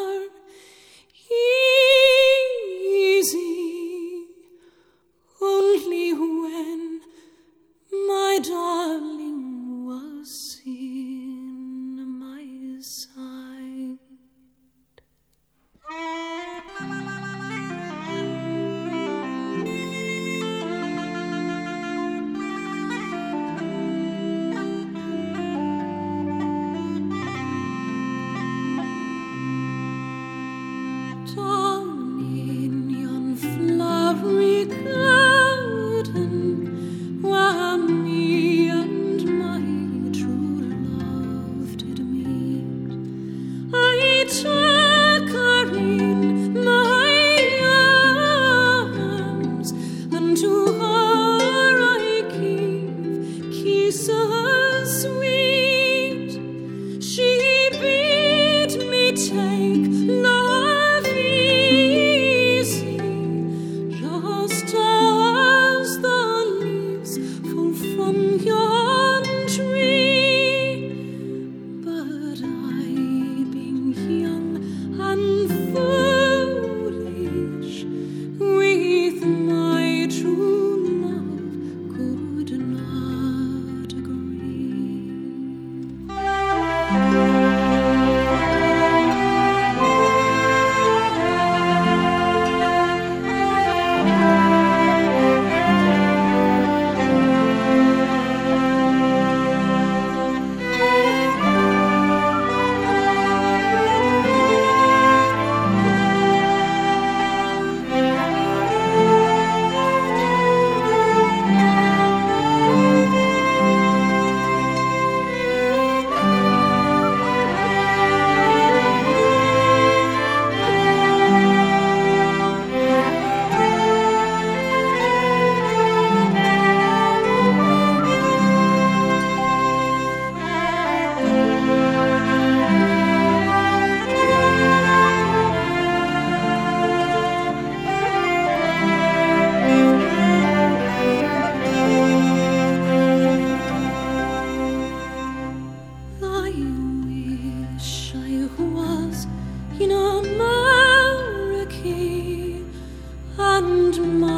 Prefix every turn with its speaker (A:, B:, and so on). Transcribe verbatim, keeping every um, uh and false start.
A: easy. Only when my darling was in my sight. Down in yon flowery garden, where me and my true love did meet, I took her in my arms, and to her I gave kisses sweet. She bid me take love easy, just as the leaves fall from yon tree. But I, being young and foolish, with my true love could not agree. I wish I was in America, and my